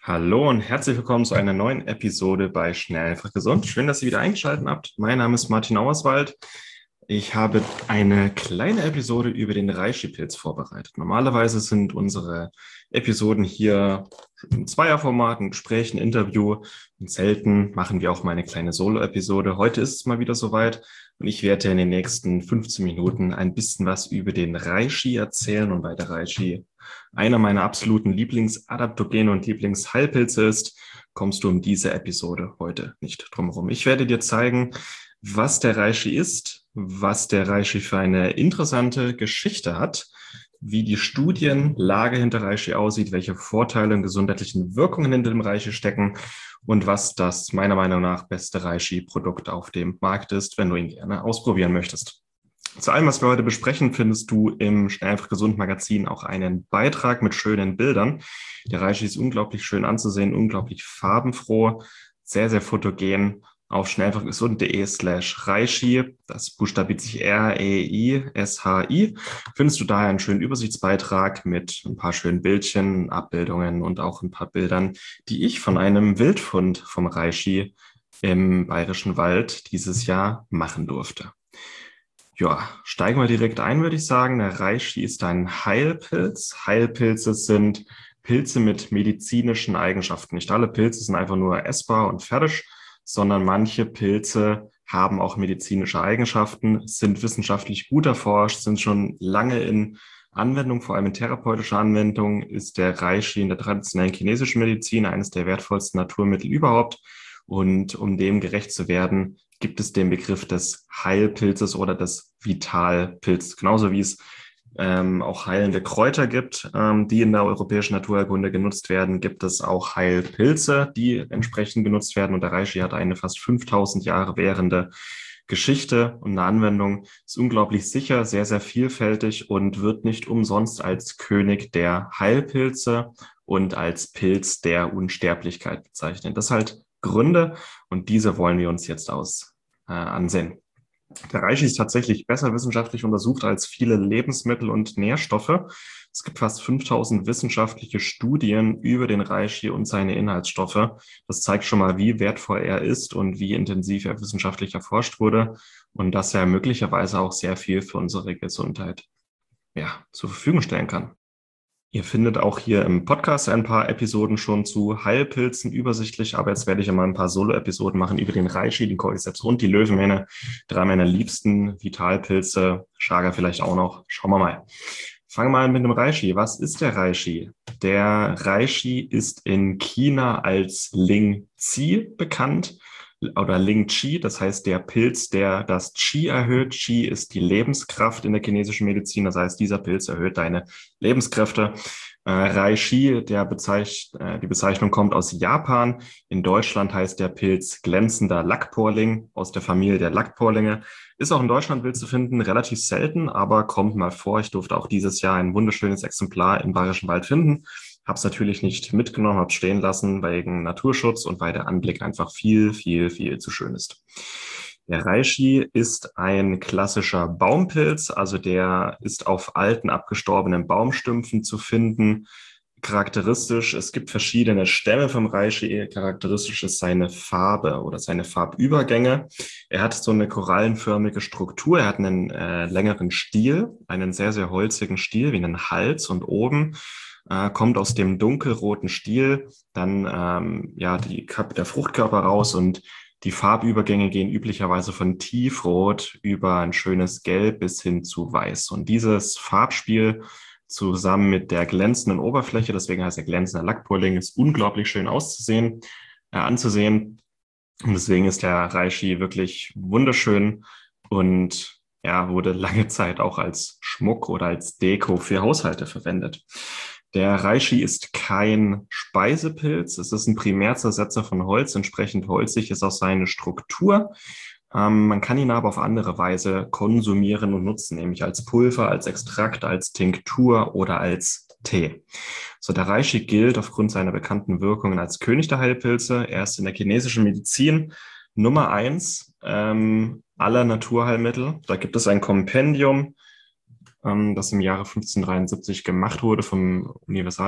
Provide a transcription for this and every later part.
Hallo und herzlich willkommen zu einer neuen Episode bei Schnell einfach gesund. Schön, dass ihr wieder eingeschaltet habt. Mein Name ist Martin Auerswald. Ich habe eine kleine Episode über den Reishi-Pilz vorbereitet. Normalerweise sind unsere Episoden hier im Zweierformat, ein Gespräch, ein Interview. Und selten machen wir auch mal eine kleine Solo-Episode. Heute ist es mal wieder soweit und ich werde in den nächsten 15 Minuten ein bisschen was über den Reishi erzählen und weil der Reishi einer meiner absoluten Lieblingsadaptogene und Lieblingsheilpilze ist, kommst du um diese Episode heute nicht drum herum. Ich werde dir zeigen, was der Reishi ist, was der Reishi für eine interessante Geschichte hat, wie die Studienlage hinter Reishi aussieht, welche Vorteile und gesundheitlichen Wirkungen hinter dem Reishi stecken und was das meiner Meinung nach beste Reishi-Produkt auf dem Markt ist, wenn du ihn gerne ausprobieren möchtest. Zu allem, was wir heute besprechen, findest du im Schnell einfach gesund Magazin auch einen Beitrag mit schönen Bildern. Der Reishi ist unglaublich schön anzusehen, unglaublich farbenfroh, sehr, sehr fotogen. Auf schnelleinfachgesund.de/Reishi, das buchstabiert sich Reishi, findest du daher einen schönen Übersichtsbeitrag mit ein paar schönen Bildchen, Abbildungen und auch ein paar Bildern, die ich von einem Wildfund vom Reishi im Bayerischen Wald dieses Jahr machen durfte. Ja, steigen wir direkt ein, würde ich sagen. Der Reishi ist ein Heilpilz. Heilpilze sind Pilze mit medizinischen Eigenschaften. Nicht alle Pilze sind einfach nur essbar und fertig, sondern manche Pilze haben auch medizinische Eigenschaften, sind wissenschaftlich gut erforscht, sind schon lange in Anwendung, vor allem in therapeutischer Anwendung, ist der Reishi in der traditionellen chinesischen Medizin eines der wertvollsten Naturmittel überhaupt. Und um dem gerecht zu werden, gibt es den Begriff des Heilpilzes oder des Vitalpilzes, genauso wie es auch heilende Kräuter gibt, die in der europäischen Naturheilkunde genutzt werden, gibt es auch Heilpilze, die entsprechend genutzt werden. Und der Reishi hat eine fast 5000 Jahre währende Geschichte und eine Anwendung, ist unglaublich sicher, sehr, sehr vielfältig und wird nicht umsonst als König der Heilpilze und als Pilz der Unsterblichkeit bezeichnet. Das halt Gründe und diese wollen wir uns jetzt ansehen. Der Reishi ist tatsächlich besser wissenschaftlich untersucht als viele Lebensmittel und Nährstoffe. Es gibt fast 5000 wissenschaftliche Studien über den Reishi und seine Inhaltsstoffe. Das zeigt schon mal, wie wertvoll er ist und wie intensiv er wissenschaftlich erforscht wurde und dass er möglicherweise auch sehr viel für unsere Gesundheit, ja, zur Verfügung stellen kann. Ihr findet auch hier im Podcast ein paar Episoden schon zu Heilpilzen übersichtlich, aber jetzt werde ich einmal ein paar Solo-Episoden machen über den Reishi, den Cordyceps und die Löwenmähne. Drei meiner liebsten Vitalpilze, Chaga vielleicht auch noch. Schauen wir mal. Fangen wir mal mit dem Reishi. Was ist der Reishi? Der Reishi ist in China als Ling Qi bekannt oder Ling Qi, das heißt der Pilz, der das Qi erhöht. Qi ist die Lebenskraft in der chinesischen Medizin, das heißt, dieser Pilz erhöht deine Lebenskräfte. Reishi, die Bezeichnung kommt aus Japan. In Deutschland heißt der Pilz glänzender Lackporling aus der Familie der Lackporlinge. Ist auch in Deutschland wild zu finden, relativ selten, aber kommt mal vor. Ich durfte auch dieses Jahr ein wunderschönes Exemplar im Bayerischen Wald finden. Habe es natürlich nicht mitgenommen, habe es stehen lassen wegen Naturschutz und weil der Anblick einfach viel, viel, viel zu schön ist. Der Reishi ist ein klassischer Baumpilz, also der ist auf alten, abgestorbenen Baumstümpfen zu finden. Charakteristisch, es gibt verschiedene Stämme vom Reishi. Charakteristisch ist seine Farbe oder seine Farbübergänge. Er hat so eine korallenförmige Struktur. Er hat einen längeren Stiel, einen sehr, sehr holzigen Stiel, wie einen Hals und oben kommt aus dem dunkelroten Stiel dann der Fruchtkörper raus und die Farbübergänge gehen üblicherweise von tiefrot über ein schönes Gelb bis hin zu weiß. Und dieses Farbspiel zusammen mit der glänzenden Oberfläche, deswegen heißt er glänzender Lackpurling, ist unglaublich schön anzusehen. Und deswegen ist der Reishi wirklich wunderschön und ja, wurde lange Zeit auch als Schmuck oder als Deko für Haushalte verwendet. Der Reishi ist kein Speisepilz. Es ist ein Primärzersetzer von Holz. Entsprechend holzig ist auch seine Struktur. Man kann ihn aber auf andere Weise konsumieren und nutzen, nämlich als Pulver, als Extrakt, als Tinktur oder als Tee. So, der Reishi gilt aufgrund seiner bekannten Wirkungen als König der Heilpilze. Er ist in der chinesischen Medizin Nummer 1 aller Naturheilmittel. Da gibt es ein Kompendium, das im Jahre 1573 gemacht wurde vom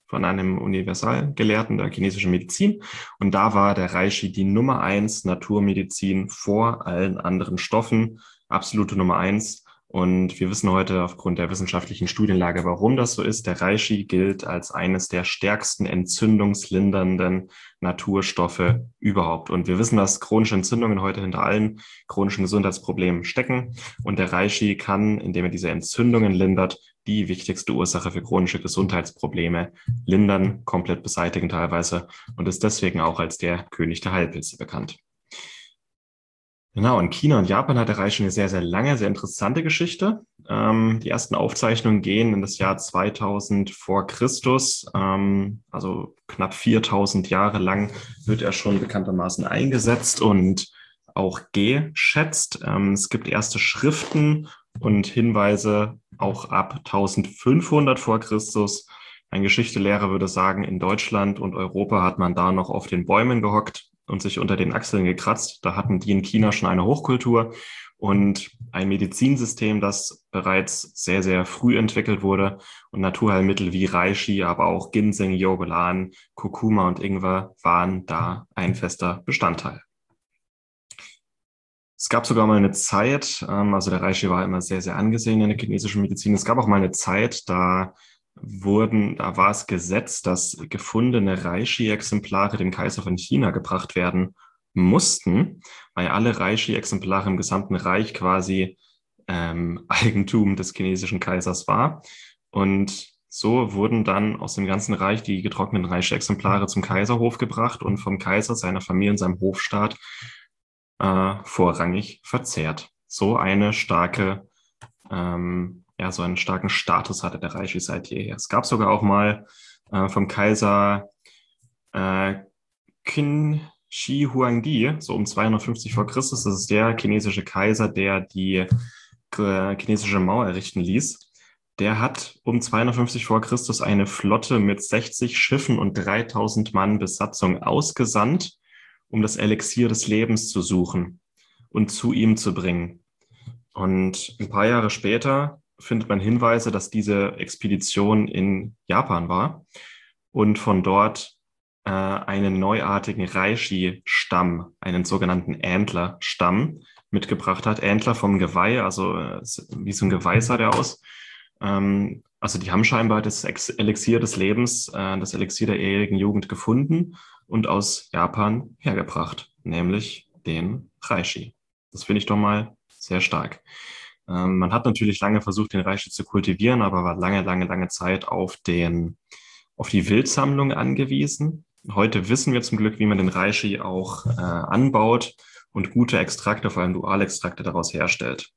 von einem Universalgelehrten der chinesischen Medizin. Und da war der Reishi die Nummer 1 Naturmedizin vor allen anderen Stoffen, absolute Nummer 1. Und wir wissen heute aufgrund der wissenschaftlichen Studienlage, warum das so ist. Der Reishi gilt als eines der stärksten entzündungslindernden Naturstoffe überhaupt. Und wir wissen, dass chronische Entzündungen heute hinter allen chronischen Gesundheitsproblemen stecken. Und der Reishi kann, indem er diese Entzündungen lindert, die wichtigste Ursache für chronische Gesundheitsprobleme lindern, komplett beseitigen teilweise und ist deswegen auch als der König der Heilpilze bekannt. Genau, in China und Japan hat der Reishi eine sehr, sehr lange, sehr interessante Geschichte. Die ersten Aufzeichnungen gehen in das Jahr 2000 vor Christus, also knapp 4000 Jahre lang wird er schon bekanntermaßen eingesetzt und auch geschätzt. Es gibt erste Schriften und Hinweise auch ab 1500 vor Christus. Ein Geschichtelehrer würde sagen, in Deutschland und Europa hat man da noch auf den Bäumen gehockt und sich unter den Achseln gekratzt. Da hatten die in China schon eine Hochkultur und ein Medizinsystem, das bereits sehr, sehr früh entwickelt wurde. Und Naturheilmittel wie Reishi, aber auch Ginseng, Jogolan, Kurkuma und Ingwer waren da ein fester Bestandteil. Es gab sogar mal eine Zeit, also der Reishi war immer sehr, sehr angesehen in der chinesischen Medizin. Es gab auch mal eine Zeit, da war es Gesetz, dass gefundene Reishi-Exemplare dem Kaiser von China gebracht werden mussten, weil alle Reishi-Exemplare im gesamten Reich quasi Eigentum des chinesischen Kaisers war. Und so wurden dann aus dem ganzen Reich die getrockneten Reishi-Exemplare zum Kaiserhof gebracht und vom Kaiser, seiner Familie und seinem Hofstaat vorrangig verzehrt. So eine starke so einen starken Status hatte der Reishi seit jeher. Es gab sogar auch mal vom Kaiser Qin Shi Huangdi, so um 250 vor Christus, das ist der chinesische Kaiser, der die chinesische Mauer errichten ließ. Der hat um 250 vor Christus eine Flotte mit 60 Schiffen und 3000 Mann Besatzung ausgesandt, um das Elixier des Lebens zu suchen und zu ihm zu bringen. Und ein paar Jahre später findet man Hinweise, dass diese Expedition in Japan war und von dort einen neuartigen Reishi-Stamm, einen sogenannten Antler-Stamm mitgebracht hat. Antler vom Geweih, also wie so ein Geweih sah der aus. Also die haben scheinbar das Elixier des Lebens, das Elixier der ewigen Jugend gefunden und aus Japan hergebracht, nämlich den Reishi. Das finde ich doch mal sehr stark. Man hat natürlich lange versucht, den Reishi zu kultivieren, aber war lange Zeit auf die Wildsammlung angewiesen. Heute wissen wir zum Glück, wie man den Reishi auch anbaut und gute Extrakte, vor allem Dualextrakte, daraus herstellt.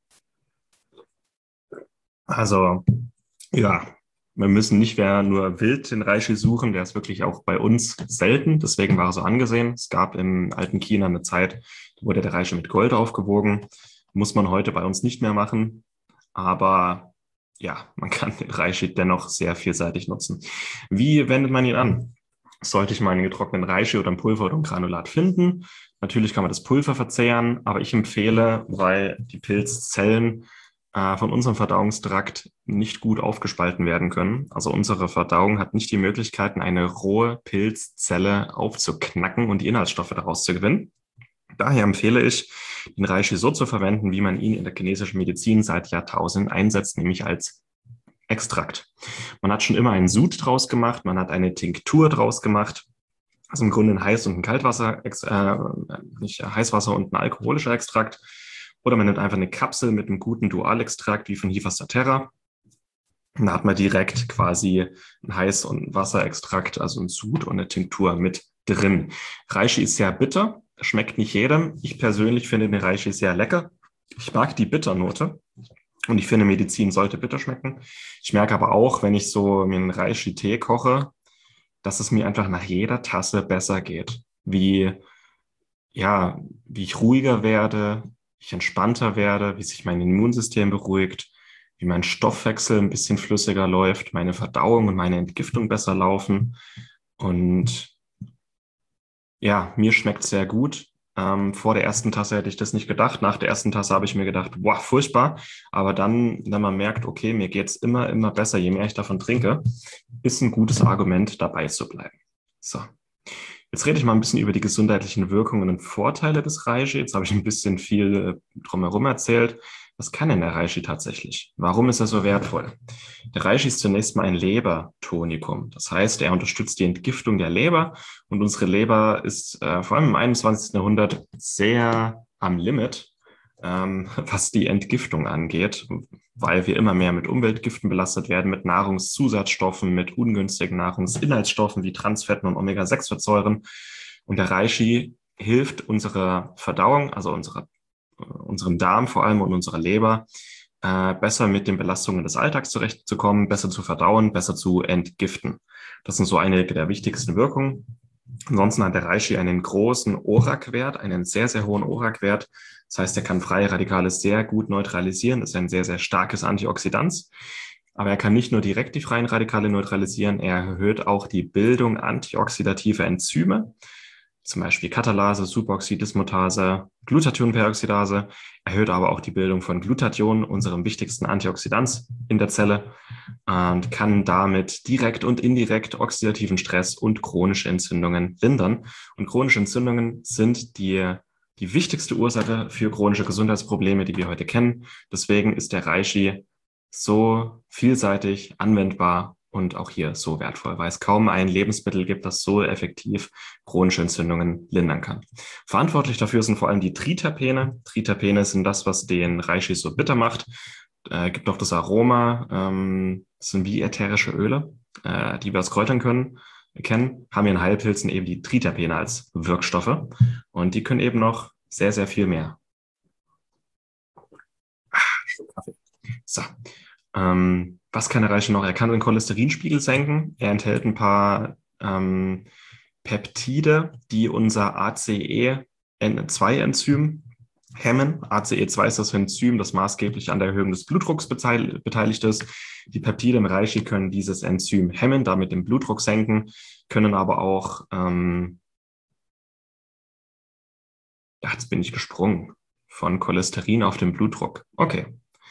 Also ja, wir müssen nicht mehr nur wild den Reishi suchen, der ist wirklich auch bei uns selten, deswegen war er so angesehen. Es gab im alten China eine Zeit, da wurde der Reishi mit Gold aufgewogen. Muss man heute bei uns nicht mehr machen, aber ja, man kann den Reishi dennoch sehr vielseitig nutzen. Wie wendet man ihn an? Sollte ich mal einen getrockneten Reishi oder ein Pulver oder ein Granulat finden? Natürlich kann man das Pulver verzehren, aber ich empfehle, weil die Pilzzellen von unserem Verdauungstrakt nicht gut aufgespalten werden können. Also unsere Verdauung hat nicht die Möglichkeiten, eine rohe Pilzzelle aufzuknacken und die Inhaltsstoffe daraus zu gewinnen. Daher empfehle ich, den Reishi so zu verwenden, wie man ihn in der chinesischen Medizin seit Jahrtausenden einsetzt, nämlich als Extrakt. Man hat schon immer einen Sud draus gemacht, man hat eine Tinktur draus gemacht, also im Grunde ein Heiß- und ein Kaltwasser, nicht Heißwasser und ein alkoholischer Extrakt. Oder man nimmt einfach eine Kapsel mit einem guten Dualextrakt wie von Hifas-Saterra. Da hat man direkt quasi ein Heiß- und Wasserextrakt, also ein Sud und eine Tinktur mit drin. Reishi ist sehr bitter, schmeckt nicht jedem. Ich persönlich finde den Reishi sehr lecker. Ich mag die Bitternote und ich finde, Medizin sollte bitter schmecken. Ich merke aber auch, wenn ich so mir einen Reishi-Tee koche, dass es mir einfach nach jeder Tasse besser geht. Wie ich ruhiger werde, wie ich entspannter werde, wie sich mein Immunsystem beruhigt, wie mein Stoffwechsel ein bisschen flüssiger läuft, meine Verdauung und meine Entgiftung besser laufen. Und ja, mir schmeckt es sehr gut. Vor der ersten Tasse hätte ich das nicht gedacht. Nach der ersten Tasse habe ich mir gedacht, wow, furchtbar. Aber dann, wenn man merkt, okay, mir geht's immer besser, je mehr ich davon trinke, ist ein gutes Argument, dabei zu bleiben. So. Jetzt rede ich mal ein bisschen über die gesundheitlichen Wirkungen und Vorteile des Reishi. Jetzt habe ich ein bisschen viel drumherum erzählt. Was kann denn der Reishi tatsächlich? Warum ist er so wertvoll? Der Reishi ist zunächst mal ein Lebertonikum. Das heißt, er unterstützt die Entgiftung der Leber und unsere Leber ist vor allem im 21. Jahrhundert sehr am Limit, was die Entgiftung angeht, weil wir immer mehr mit Umweltgiften belastet werden, mit Nahrungszusatzstoffen, mit ungünstigen Nahrungsinhaltsstoffen wie Transfetten und Omega-6-Fettsäuren. Und der Reishi hilft unserer Verdauung, also unserem Darm vor allem und unserer Leber, besser mit den Belastungen des Alltags zurechtzukommen, besser zu verdauen, besser zu entgiften. Das sind so einige der wichtigsten Wirkungen. Ansonsten hat der Reishi einen großen ORAC-Wert, einen sehr hohen ORAC-Wert. Das heißt, er kann freie Radikale sehr gut neutralisieren, ist ein sehr starkes Antioxidant. Aber er kann nicht nur direkt die freien Radikale neutralisieren, er erhöht auch die Bildung antioxidativer Enzyme, zum Beispiel Katalase, Superoxidismutase, Glutathionperoxidase, erhöht aber auch die Bildung von Glutathion, unserem wichtigsten Antioxidant in der Zelle, und kann damit direkt und indirekt oxidativen Stress und chronische Entzündungen lindern. Und chronische Entzündungen sind die wichtigste Ursache für chronische Gesundheitsprobleme, die wir heute kennen. Deswegen ist der Reishi so vielseitig anwendbar und auch hier so wertvoll, weil es kaum ein Lebensmittel gibt, das so effektiv chronische Entzündungen lindern kann. Verantwortlich dafür sind vor allem die Triterpene. Triterpene sind das, was den Reishi so bitter macht. Gibt auch das Aroma, das sind wie ätherische Öle, die wir aus Kräutern kennen, haben hier in Heilpilzen eben die Triterpene als Wirkstoffe und die können eben noch sehr viel mehr. Kaffee. So. Was kann der Reishi noch? Er kann den Cholesterinspiegel senken. Er enthält ein paar Peptide, die unser ACE2-Enzym hemmen. ACE2 ist das Enzym, das maßgeblich an der Erhöhung des Blutdrucks beteiligt ist. Die Peptide im Reishi können dieses Enzym hemmen, damit den Blutdruck senken, können aber auch, jetzt bin ich gesprungen, von Cholesterin auf den Blutdruck. Okay.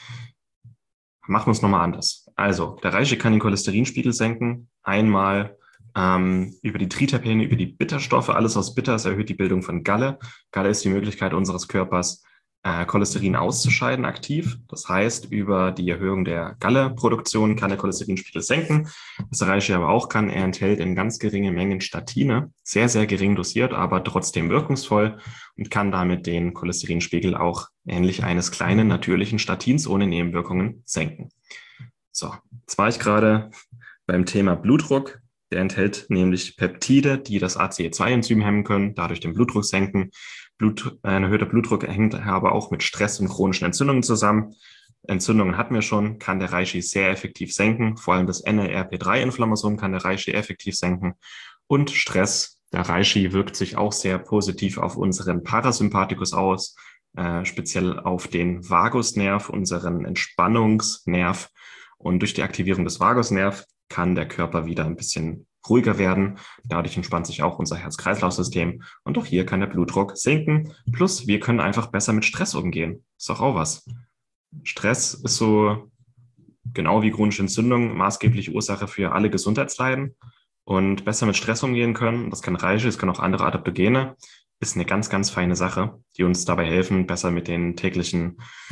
Machen wir es nochmal anders. Also, der Reishi kann den Cholesterinspiegel senken. Einmal über die Triterpene, über die Bitterstoffe. Alles, was bitter ist, erhöht die Bildung von Galle. Galle ist die Möglichkeit unseres Körpers, Cholesterin auszuscheiden aktiv. Das heißt, über die Erhöhung der Galle-Produktion kann der Cholesterinspiegel senken. Was der Reishi aber auch kann, er enthält in ganz geringen Mengen Statine, sehr gering dosiert, aber trotzdem wirkungsvoll und kann damit den Cholesterinspiegel auch ähnlich eines kleinen natürlichen Statins ohne Nebenwirkungen senken. So, jetzt war ich gerade beim Thema Blutdruck. Der enthält nämlich Peptide, die das ACE2-Enzym hemmen können, dadurch den Blutdruck senken. Ein erhöhter Blutdruck hängt aber auch mit Stress und chronischen Entzündungen zusammen. Entzündungen hatten wir schon, kann der Reishi sehr effektiv senken. Vor allem das NLRP3-Inflammasom kann der Reishi effektiv senken. Und Stress, der Reishi wirkt sich auch sehr positiv auf unseren Parasympathikus aus, speziell auf den Vagusnerv, unseren Entspannungsnerv. Und durch die Aktivierung des Vagusnerv kann der Körper wieder ein bisschen ruhiger werden. Dadurch entspannt sich auch unser Herz-Kreislauf-System. Und auch hier kann der Blutdruck sinken. Plus, wir können einfach besser mit Stress umgehen. Ist doch auch was. Stress ist so genau wie chronische Entzündung maßgebliche Ursache für alle Gesundheitsleiden. Und besser mit Stress umgehen können, das kann Reishi, das können auch andere Adaptogene, ist eine ganz feine Sache, die uns dabei helfen, besser mit den täglichen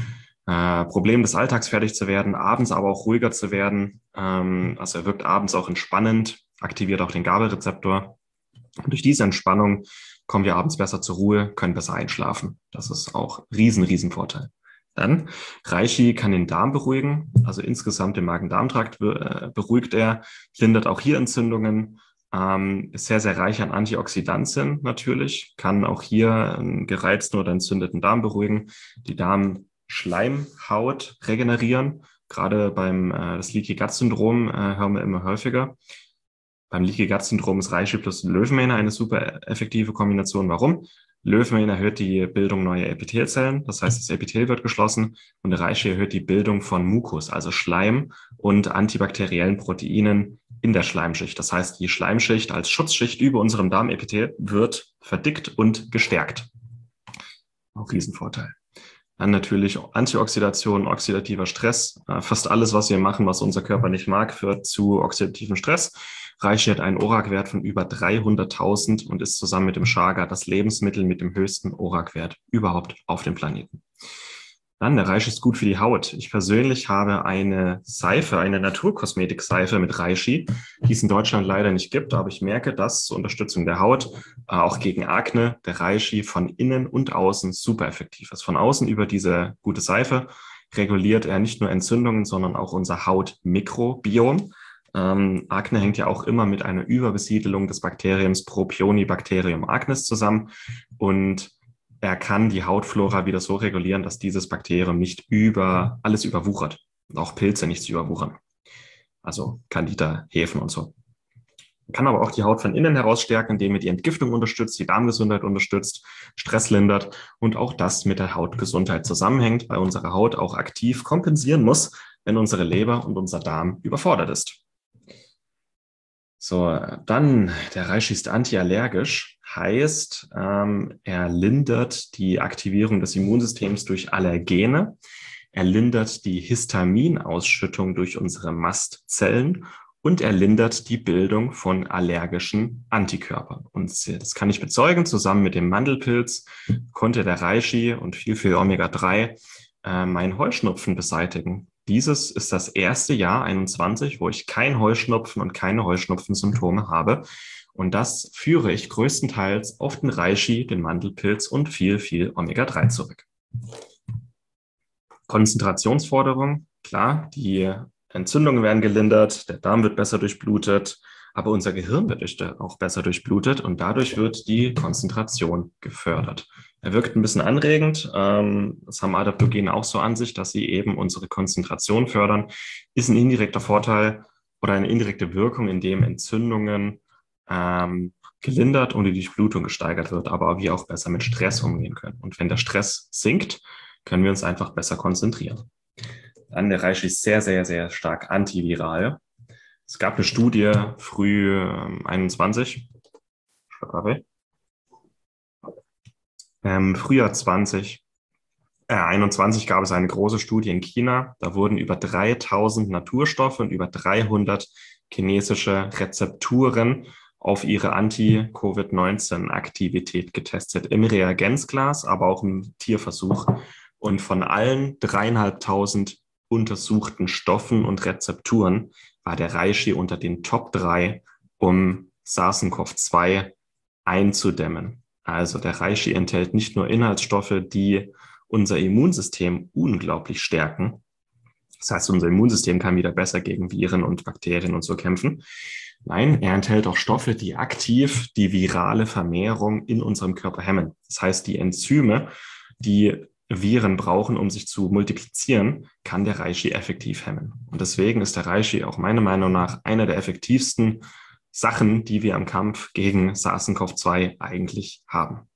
Problem des Alltags fertig zu werden, abends aber auch ruhiger zu werden. Also er wirkt abends auch entspannend, aktiviert auch den GABA-Rezeptor. Und durch diese Entspannung kommen wir abends besser zur Ruhe, können besser einschlafen. Das ist auch riesen Vorteil. Dann, Reishi kann den Darm beruhigen, also insgesamt den Magen-Darm-Trakt beruhigt er, lindert auch hier Entzündungen, ist sehr reich an Antioxidantien natürlich, kann auch hier einen gereizten oder entzündeten Darm beruhigen, die Darmschleimhaut regenerieren. Gerade beim das Leaky Gut Syndrom hören wir immer häufiger. Beim Leaky Gut Syndrom ist Reishi plus Löwenmähne eine super effektive Kombination. Warum? Löwenmähne erhöht die Bildung neuer Epithelzellen, das heißt, das Epithel wird geschlossen und der Reishi erhöht die Bildung von Mukus, also Schleim und antibakteriellen Proteinen in der Schleimschicht. Das heißt, die Schleimschicht als Schutzschicht über unserem Darmepithel wird verdickt und gestärkt. Auch Riesenvorteil. Dann natürlich Antioxidation, oxidativer Stress. Fast alles, was wir machen, was unser Körper nicht mag, führt zu oxidativem Stress. Reishi hat einen ORAC-Wert von über 300.000 und ist zusammen mit dem Chaga das Lebensmittel mit dem höchsten ORAC-Wert überhaupt auf dem Planeten. Dann, der Reishi ist gut für die Haut. Ich persönlich habe eine Seife, eine Naturkosmetik-Seife mit Reishi, die es in Deutschland leider nicht gibt, aber ich merke, dass zur Unterstützung der Haut, auch gegen Akne, der Reishi von innen und außen super effektiv ist. Von außen über diese gute Seife reguliert er nicht nur Entzündungen, sondern auch unser Hautmikrobiom. Akne hängt ja auch immer mit einer Überbesiedelung des Bakteriums Propionibacterium acnes zusammen und er kann die Hautflora wieder so regulieren, dass dieses Bakterium nicht alles überwuchert und auch Pilze nicht überwuchern. Also Candida, Hefen und so. Man kann aber auch die Haut von innen heraus stärken, indem er die Entgiftung unterstützt, die Darmgesundheit unterstützt, Stress lindert und auch das mit der Hautgesundheit zusammenhängt, weil unsere Haut auch aktiv kompensieren muss, wenn unsere Leber und unser Darm überfordert ist. So, dann, der Reishi ist antiallergisch, heißt, er lindert die Aktivierung des Immunsystems durch Allergene, er lindert die Histaminausschüttung durch unsere Mastzellen und er lindert die Bildung von allergischen Antikörpern. Und das kann ich bezeugen, zusammen mit dem Mandelpilz konnte der Reishi und viel Omega-3 meinen Heuschnupfen beseitigen. Dieses ist das erste Jahr 21, wo ich kein Heuschnupfen und keine Heuschnupfensymptome habe. Und das führe ich größtenteils auf den Reishi, den Mandelpilz und viel Omega-3 zurück. Konzentrationsforderung, klar, die Entzündungen werden gelindert, der Darm wird besser durchblutet, aber unser Gehirn wird auch besser durchblutet und dadurch wird die Konzentration gefördert. Er wirkt ein bisschen anregend. Das haben Adaptogene auch so an sich, dass sie eben unsere Konzentration fördern. Ist ein indirekter Vorteil oder eine indirekte Wirkung, in dem Entzündungen gelindert und die Durchblutung gesteigert wird, aber wir auch besser mit Stress umgehen können. Und wenn der Stress sinkt, können wir uns einfach besser konzentrieren. Dann der Reishi ist sehr stark antiviral. Es gab eine Studie früh 21, Frühjahr 2021 gab es eine große Studie in China. Da wurden über 3000 Naturstoffe und über 300 chinesische Rezepturen auf ihre Anti-Covid-19-Aktivität getestet. Im Reagenzglas, aber auch im Tierversuch. Und von allen 3.500 untersuchten Stoffen und Rezepturen war der Reishi unter den Top 3, um SARS-CoV-2 einzudämmen. Also der Reishi enthält nicht nur Inhaltsstoffe, die unser Immunsystem unglaublich stärken. Das heißt, unser Immunsystem kann wieder besser gegen Viren und Bakterien und so kämpfen. Nein, er enthält auch Stoffe, die aktiv die virale Vermehrung in unserem Körper hemmen. Das heißt, die Enzyme, die Viren brauchen, um sich zu multiplizieren, kann der Reishi effektiv hemmen. Und deswegen ist der Reishi auch meiner Meinung nach einer der effektivsten Sachen, die wir am Kampf gegen SARS-CoV-2 eigentlich haben.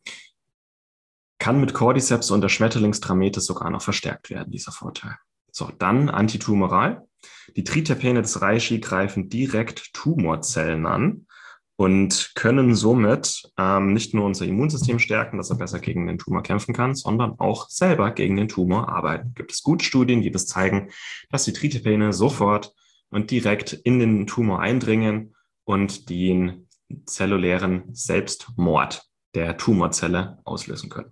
Kann mit Cordyceps und der Schmetterlingstrametes sogar noch verstärkt werden, dieser Vorteil. So, dann antitumoral. Die Triterpene des Reishi greifen direkt Tumorzellen an und können somit nicht nur unser Immunsystem stärken, dass er besser gegen den Tumor kämpfen kann, sondern auch selber gegen den Tumor arbeiten. Gibt es gute Studien, die das zeigen, dass die Triterpene sofort und direkt in den Tumor eindringen und den zellulären Selbstmord der Tumorzelle auslösen können.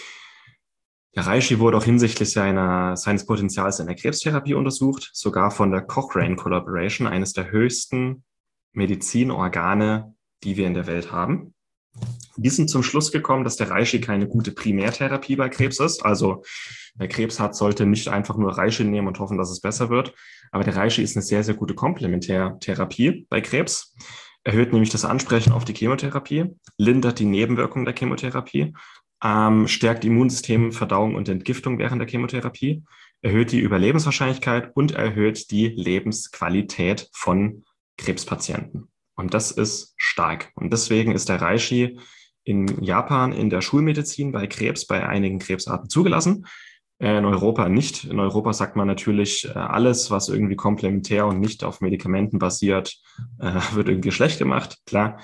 Der Reishi wurde auch hinsichtlich seines Potenzials in der Krebstherapie untersucht, sogar von der Cochrane Collaboration, eines der höchsten Medizinorgane, die wir in der Welt haben. Die sind zum Schluss gekommen, dass der Reishi keine gute Primärtherapie bei Krebs ist. Also wer Krebs hat, sollte nicht einfach nur Reishi nehmen und hoffen, dass es besser wird. Aber der Reishi ist eine sehr gute Komplementärtherapie bei Krebs. Erhöht nämlich das Ansprechen auf die Chemotherapie, lindert die Nebenwirkungen der Chemotherapie, stärkt Immunsystem, Verdauung und Entgiftung während der Chemotherapie, erhöht die Überlebenswahrscheinlichkeit und erhöht die Lebensqualität von Krebspatienten. Und das ist stark. Und deswegen ist der Reishi in Japan in der Schulmedizin bei Krebs bei einigen Krebsarten zugelassen. In Europa nicht. In Europa sagt man natürlich, alles, was irgendwie komplementär und nicht auf Medikamenten basiert, wird irgendwie schlecht gemacht, klar.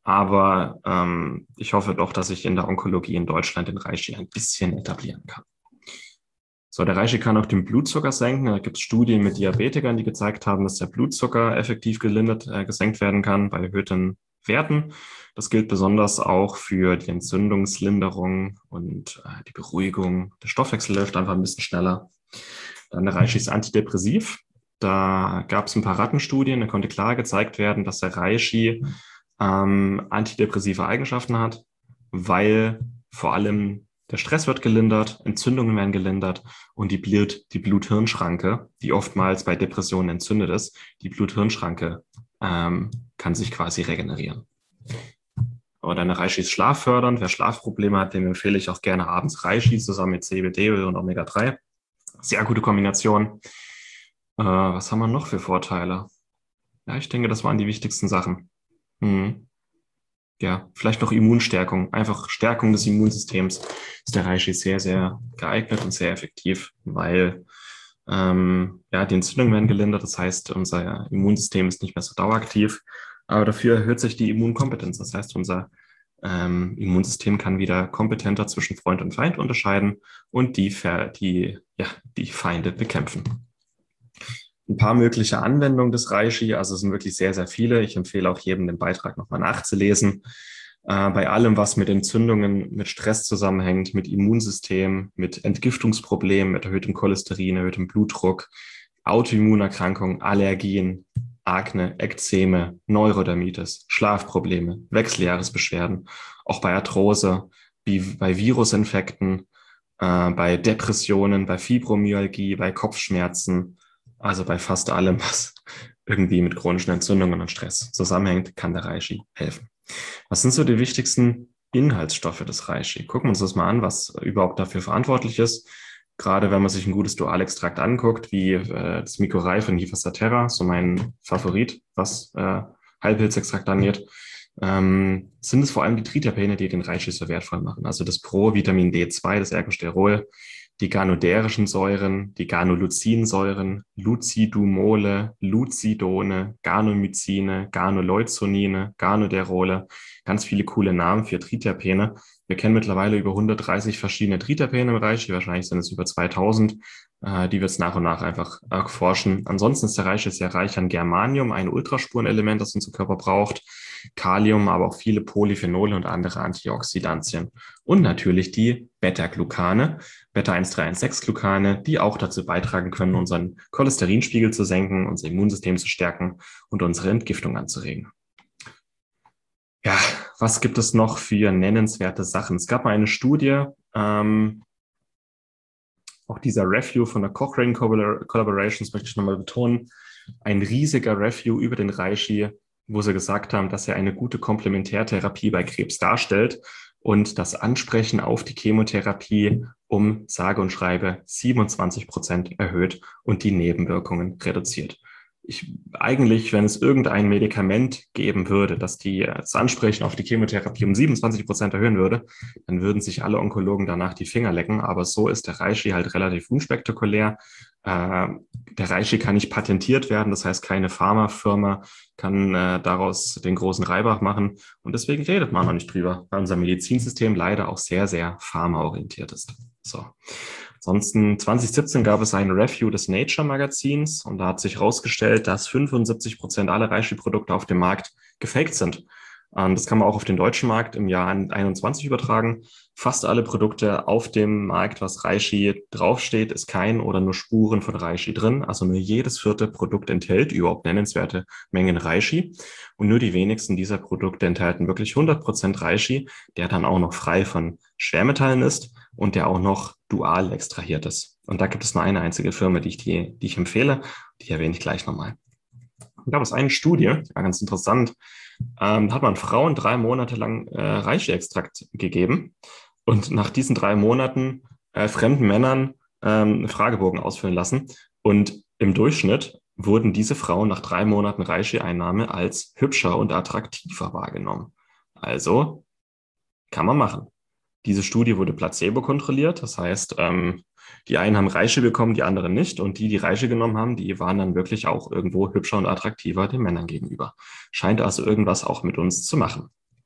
Aber ich hoffe doch, dass ich in der Onkologie in Deutschland den Reishi ein bisschen etablieren kann. So, der Reishi kann auch den Blutzucker senken. Da gibt es Studien mit Diabetikern, die gezeigt haben, dass der Blutzucker effektiv gesenkt werden kann bei erhöhten Werten. Das gilt besonders auch für die Entzündungslinderung und die Beruhigung. Der Stoffwechsel läuft einfach ein bisschen schneller. Dann der Reishi ist antidepressiv. Da gab es ein paar Rattenstudien, da konnte klar gezeigt werden, dass der Reishi antidepressive Eigenschaften hat, weil vor allem der Stress wird gelindert, Entzündungen werden gelindert und die Blut-Hirn-Schranke, die oftmals bei Depressionen entzündet ist, die Blut-Hirn-Schranke kann sich quasi regenerieren. Oder eine Reishi ist schlaffördernd. Wer Schlafprobleme hat, dem empfehle ich auch gerne abends Reishi zusammen mit CBD-Öl und Omega-3. Sehr gute Kombination. Was haben wir noch für Vorteile? Ja, ich denke, das waren die wichtigsten Sachen. Hm. Ja, vielleicht noch Immunstärkung. Einfach Stärkung des Immunsystems ist der Reishi sehr, sehr geeignet und sehr effektiv, weil ja, die Entzündungen werden gelindert. Das heißt, unser Immunsystem ist nicht mehr so daueraktiv, aber dafür erhöht sich die Immunkompetenz. Das heißt, unser Immunsystem kann wieder kompetenter zwischen Freund und Feind unterscheiden und die Feinde bekämpfen. Ein paar mögliche Anwendungen des Reishi, also es sind wirklich sehr, sehr viele. Ich empfehle auch jedem, den Beitrag nochmal nachzulesen. Bei allem, was mit Entzündungen, mit Stress zusammenhängt, mit Immunsystem, mit Entgiftungsproblemen, mit erhöhtem Cholesterin, erhöhtem Blutdruck, Autoimmunerkrankungen, Allergien, Akne, Ekzeme, Neurodermitis, Schlafprobleme, Wechseljahresbeschwerden, auch bei Arthrose, wie bei Virusinfekten, bei Depressionen, bei Fibromyalgie, bei Kopfschmerzen, also bei fast allem, was irgendwie mit chronischen Entzündungen und Stress zusammenhängt, kann der Reishi helfen. Was sind so die wichtigsten Inhaltsstoffe des Reishi? Gucken wir uns das mal an, was überhaupt dafür verantwortlich ist. Gerade wenn man sich ein gutes Dualextrakt anguckt, wie das Mycorrhiza von Hifas so mein Favorit, was Heilpilzextrakt angeht, sind es vor allem die Triterpene, die den Reishi so wertvoll machen. Also das Pro-Vitamin D2, das Ergosterol, die ganoderischen Säuren, die Ganoleucinsäuren, Lucidumole, Lucidone, Ganomycine, Ganoleuconine, Ganoderole, ganz viele coole Namen für Triterpene. Wir kennen mittlerweile über 130 verschiedene Triterpene im Reishi, wahrscheinlich sind es über 2000, die wir jetzt nach und nach einfach erforschen. Ansonsten ist der Reishi sehr reich an Germanium, ein Ultraspurenelement, das unser Körper braucht, Kalium, aber auch viele Polyphenole und andere Antioxidantien. Und natürlich die Beta-Glucane, Beta-1,3,1,6-Glucane, die auch dazu beitragen können, unseren Cholesterinspiegel zu senken, unser Immunsystem zu stärken und unsere Entgiftung anzuregen. Ja, was gibt es noch für nennenswerte Sachen? Es gab mal eine Studie, auch dieser Review von der Cochrane Collaborations möchte ich nochmal betonen, ein riesiger Review über den Reishi, wo sie gesagt haben, dass er eine gute Komplementärtherapie bei Krebs darstellt und das Ansprechen auf die Chemotherapie um sage und schreibe 27% erhöht und die Nebenwirkungen reduziert. Eigentlich, wenn es irgendein Medikament geben würde, das das Ansprechen auf die Chemotherapie um 27% erhöhen würde, dann würden sich alle Onkologen danach die Finger lecken. Aber so ist der Reishi halt relativ unspektakulär. Der Reishi kann nicht patentiert werden, das heißt, keine Pharmafirma kann daraus den großen Reibach machen. Und deswegen redet man noch nicht drüber, weil unser Medizinsystem leider auch sehr, sehr pharmaorientiert ist. So. Ansonsten 2017 gab es ein Review des Nature-Magazins und da hat sich herausgestellt, dass 75% aller Reishi-Produkte auf dem Markt gefaked sind. Das kann man auch auf den deutschen Markt im Jahr 2021 übertragen. Fast alle Produkte auf dem Markt, was Reishi draufsteht, ist kein oder nur Spuren von Reishi drin. Also nur jedes vierte Produkt enthält überhaupt nennenswerte Mengen Reishi. Und nur die wenigsten dieser Produkte enthalten wirklich 100% Reishi, der dann auch noch frei von Schwermetallen ist und der auch noch dual extrahiert ist. Und da gibt es nur eine einzige Firma, die ich empfehle. Die erwähne ich gleich nochmal. Da gab es eine Studie, die war ganz interessant. Da hat man Frauen 3 Monate lang Reishi-Extrakt gegeben und nach diesen 3 Monaten fremden Männern einen Fragebogen ausfüllen lassen. Und im Durchschnitt wurden diese Frauen nach 3 Monaten Reishi-Einnahme als hübscher und attraktiver wahrgenommen. Also kann man machen. Diese Studie wurde placebo kontrolliert, das heißt, die einen haben Reishi bekommen, die anderen nicht. Und die Reishi genommen haben, die waren dann wirklich auch irgendwo hübscher und attraktiver den Männern gegenüber. Scheint also irgendwas auch mit uns zu machen.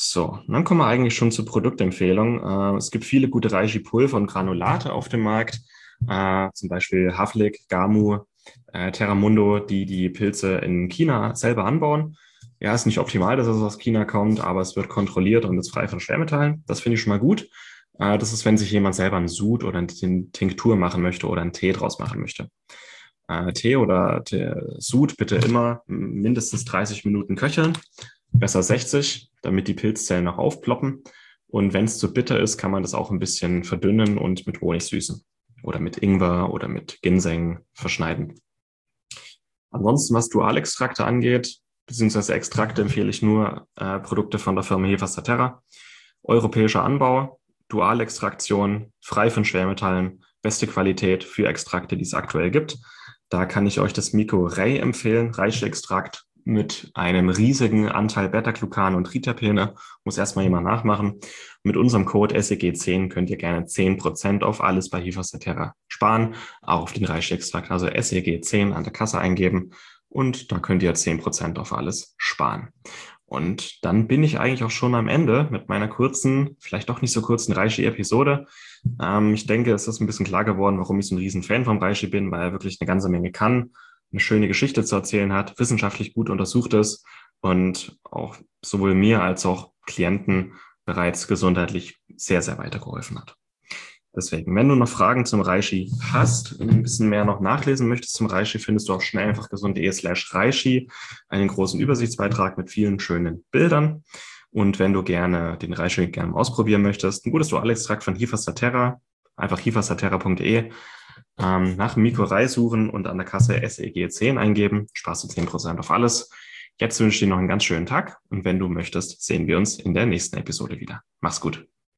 So, dann kommen wir eigentlich schon zur Produktempfehlung. Es gibt viele gute Reishi-Pulver und Granulate auf dem Markt, zum Beispiel Havlik, Gamu, Terramundo, die die Pilze in China selber anbauen. Ja, ist nicht optimal, dass es aus China kommt, aber es wird kontrolliert und ist frei von Schwermetallen. Das finde ich schon mal gut. Das ist, wenn sich jemand selber einen Sud oder eine Tinktur machen möchte oder einen Tee draus machen möchte. Tee oder Sud bitte immer mindestens 30 Minuten köcheln, besser 60, damit die Pilzzellen noch aufploppen. Und wenn es zu bitter ist, kann man das auch ein bisschen verdünnen und mit Honig süßen oder mit Ingwer oder mit Ginseng verschneiden. Ansonsten, was Dualextrakte angeht, beziehungsweise Extrakte, empfehle ich nur Produkte von der Firma Hefas Terra. Europäischer Anbau, Dualextraktion, frei von Schwermetallen, beste Qualität für Extrakte, die es aktuell gibt. Da kann ich euch das Miko Rey empfehlen, Reishi-Extrakt mit einem riesigen Anteil Beta-Glucan und Triterpene. Muss erstmal jemand nachmachen. Mit unserem Code SEG10 könnt ihr gerne 10% auf alles bei Hefas Terra sparen, auch auf den Reishi-Extrakt. Also SEG10 an der Kasse eingeben und da könnt ihr 10% auf alles sparen. Und dann bin ich eigentlich auch schon am Ende mit meiner kurzen, vielleicht doch nicht so kurzen Reishi-Episode. Ich denke, es ist ein bisschen klar geworden, warum ich so ein riesen Fan vom Reishi bin, weil er wirklich eine ganze Menge kann, eine schöne Geschichte zu erzählen hat, wissenschaftlich gut untersucht ist und auch sowohl mir als auch Klienten bereits gesundheitlich sehr, sehr weitergeholfen hat. Deswegen, wenn du noch Fragen zum Reishi hast, ein bisschen mehr noch nachlesen möchtest zum Reishi, findest du auch schnell einfach gesund.de/Reishi einen großen Übersichtsbeitrag mit vielen schönen Bildern. Und wenn du gerne den Reishi gerne ausprobieren möchtest, ein gutes Dualextrakt von Hefas Terra, einfach hefasterra.de, nach dem Mikro suchen und an der Kasse SEG10 eingeben, sparst du 10% auf alles. Jetzt wünsche ich dir noch einen ganz schönen Tag und wenn du möchtest, sehen wir uns in der nächsten Episode wieder. Mach's gut.